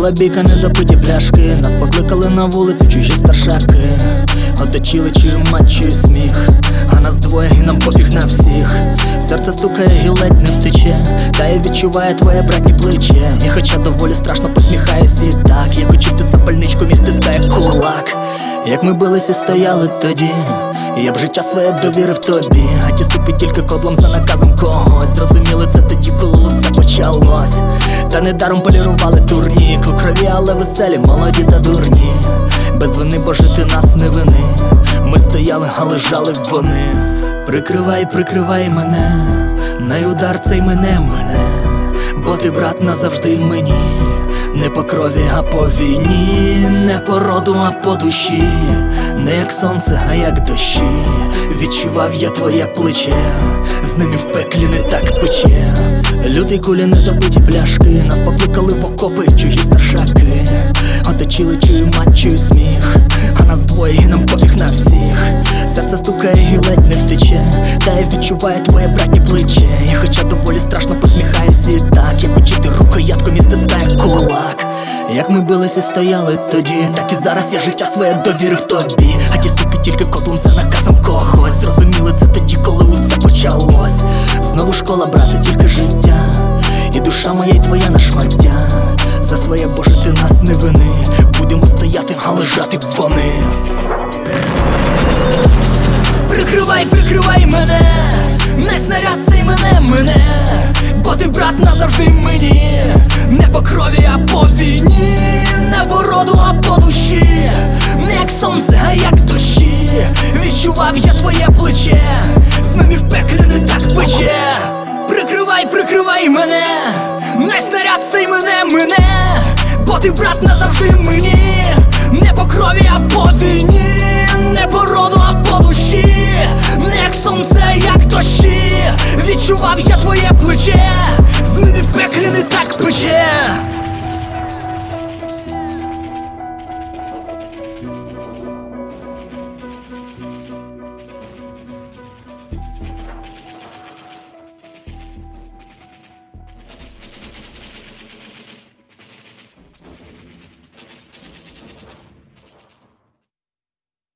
Була бійка, недопиті пляшки, нас покликали на вулицю чужі старшаки. Оточили, чую мать, чую сміх, а нас двоє і нам пофіг на всіх. Серце стукає і ледь не втече, та я відчуваю твоє братні плече. І хоча доволі страшно посміхаюсь і так, як учити запальничку, мій стискає кулак. Як ми бились і стояли тоді, я б життя своє довірив тобі. А ті супи тільки кодлом за наказом когось. Зрозуміли це тоді, коли усе почалось. Та недаром полірували турнік у крові, але веселі, молоді та дурні. Без вини, бо жити нас не вини. Ми стояли, а лежали вони. Прикривай, прикривай мене, най удар цей мене. Бо ти, брат, назавжди мені. Не по крові, а по війні. Не по роду, а по душі. Не як сонце, а як дощі. Відчував я твоє плече, з ними в пеклі не так пече. Лютий кулі, недопиті пляшки, нас покликали в окопи чужі старшаки. Оточили, чую мать, чую сміх, а нас двоє і нам пофіг на всіх. Серце стукає і ледь не втече, та я відчуваю твоє братні плече. І хоча доволі страшно посміхаюсь і так, як учити рукоятком і стискає кулак. Як ми бились і стояли тоді, так і зараз я життя своє довірив тобі. А ті супі тільки котлом за наказом когось. Зрозуміли це тоді, коли усе почалось. Знову школа, брате, тільки життя, і душа моя, і твоя на шмаття. За своє, Боже, ти нас не вини. Будемо стояти, а лежати вони. Прикривай, прикривай мене, не снаряд цей мене. Бо ти, брат, назавжди мені. Не по крові, а по війні. Не по роду, а по душі. Не як сонце, а як дощі. Відчував я твоє плече, з ними в пеклі не так пече. Прикривай, прикривай мене, не снаряд цей мене. Бо ти, брат, назавжди мені. Не по крові, а по війні. Не по роду, а по душі. Не як сонце, а як дощі. Відчував я твоє плече, з ними в пеклі не так пече.